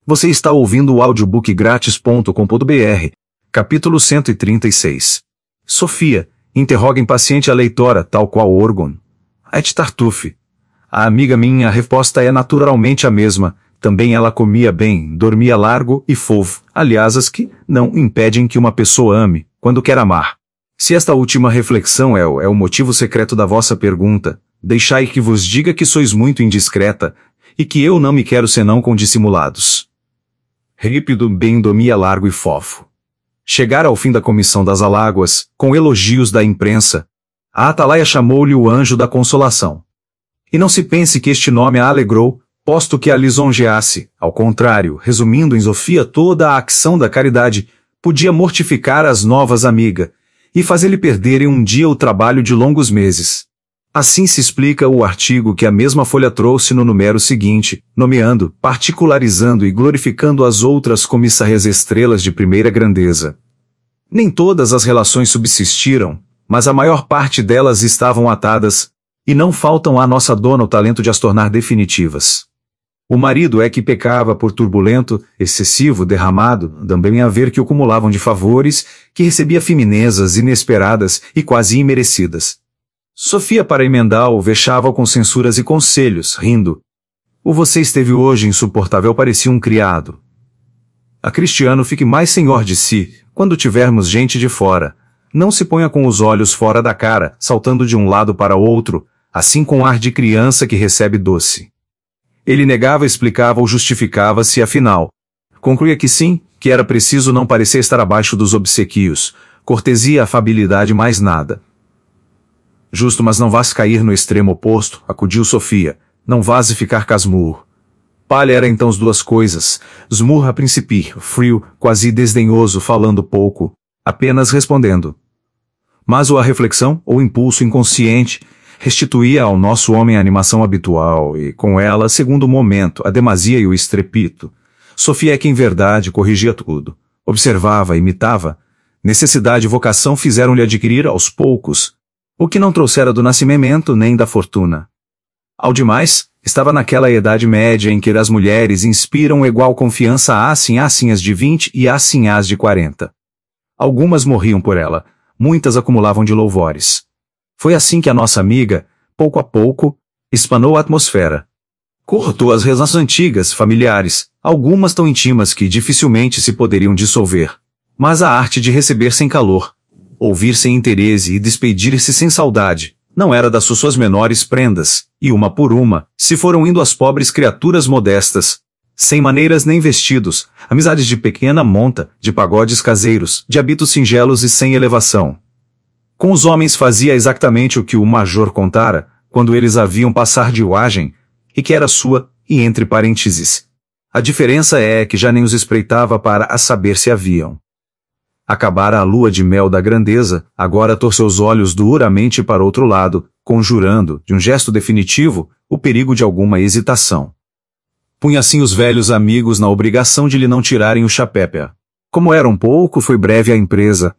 Você está ouvindo o audiobook grátis.com.br, capítulo 136. Sofia, interroga impaciente a leitora, tal qual Orgon. Et Tartuffe. A amiga minha, a resposta é naturalmente a mesma. Também ela comia bem, dormia largo e fofo, aliás as que não impedem que uma pessoa ame, quando quer amar. Se esta última reflexão é o motivo secreto da vossa pergunta, deixai que vos diga que sois muito indiscreta, e que eu não me quero senão com dissimulados. Rípido bem dormia largo e fofo. Chegara ao fim da comissão das aláguas, com elogios da imprensa. A atalaia chamou-lhe o anjo da consolação. E não se pense que este nome a alegrou, posto que a lisonjeasse, ao contrário, resumindo em Sofia toda a acção da caridade, podia mortificar as novas amigas, e fazer-lhe perder em um dia o trabalho de longos meses. Assim se explica o artigo que a mesma Folha trouxe no número seguinte, nomeando, particularizando e glorificando as outras comissarias estrelas de primeira grandeza. Nem todas as relações subsistiram, mas a maior parte delas estavam atadas, e não faltam à nossa dona o talento de as tornar definitivas. O marido é que pecava por turbulento, excessivo, derramado, também a ver que o acumulavam de favores, que recebia finezas inesperadas e quase imerecidas. Sofia, para emendar-o, vexava-o com censuras e conselhos, rindo. O você esteve hoje insuportável, parecia um criado. A Cristiano, fique mais senhor de si, quando tivermos gente de fora. Não se ponha com os olhos fora da cara, saltando de um lado para outro, assim com ar de criança que recebe doce. Ele negava, explicava ou justificava-se, afinal. Concluía que sim, que era preciso não parecer estar abaixo dos obsequios, cortesia, afabilidade, mais nada. Justo, mas não vás cair no extremo oposto, acudiu Sofia, não vás ficar casmurro. Palha era então as duas coisas, Smurra a princípio, frio, quase desdenhoso, falando pouco, apenas respondendo. Mas a reflexão, ou impulso inconsciente, restituía ao nosso homem a animação habitual, e com ela, segundo o momento, a demasia e o estrepito. Sofia é que em verdade corrigia tudo, observava, imitava. Necessidade e vocação fizeram-lhe adquirir aos poucos, o que não trouxera do nascimento nem da fortuna. Ao demais, estava naquela idade média em que as mulheres inspiram igual confiança assim as de 20 e assim as de 40. Algumas morriam por ela, muitas acumulavam de louvores. Foi assim que a nossa amiga, pouco a pouco, espanou a atmosfera. Cortou as relações antigas, familiares, algumas tão íntimas que dificilmente se poderiam dissolver. Mas a arte de receber sem calor, ouvir sem interesse e despedir-se sem saudade, não era das suas menores prendas, e uma por uma, se foram indo as pobres criaturas modestas, sem maneiras nem vestidos, amizades de pequena monta, de pagodes caseiros, de hábitos singelos e sem elevação. Com os homens fazia exatamente o que o major contara, quando eles haviam passar de uagem, e que era sua, e entre parênteses. A diferença é que já nem os espreitava para a saber se haviam. Acabara a lua de mel da grandeza, agora torceu os olhos duramente para outro lado, conjurando, de um gesto definitivo, o perigo de alguma hesitação. Punha assim os velhos amigos na obrigação de lhe não tirarem o chapéu. Como era um pouco, foi breve a empresa,